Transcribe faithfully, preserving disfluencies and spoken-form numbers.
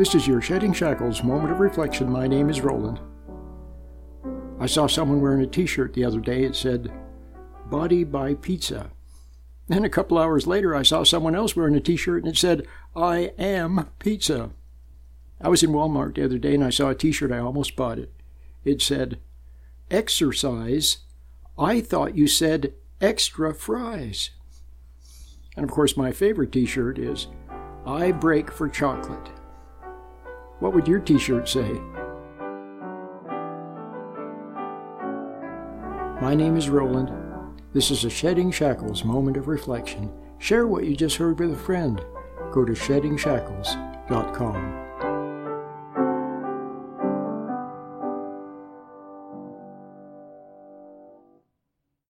This is your Shedding Shackles moment of reflection. My name is Roland. I saw someone wearing a t-shirt the other day. It said, Body by Pizza. Then a couple hours later, I saw someone else wearing a t-shirt and it said, I am pizza. I was in Walmart the other day and I saw a t-shirt. I almost bought it. It said, Exercise. I thought you said extra fries. And of course, my favorite t-shirt is, I break for chocolate. What would your t-shirt say? My name is Roland. This is a Shedding Shackles moment of reflection. Share what you just heard with a friend. Go to shedding shackles dot com.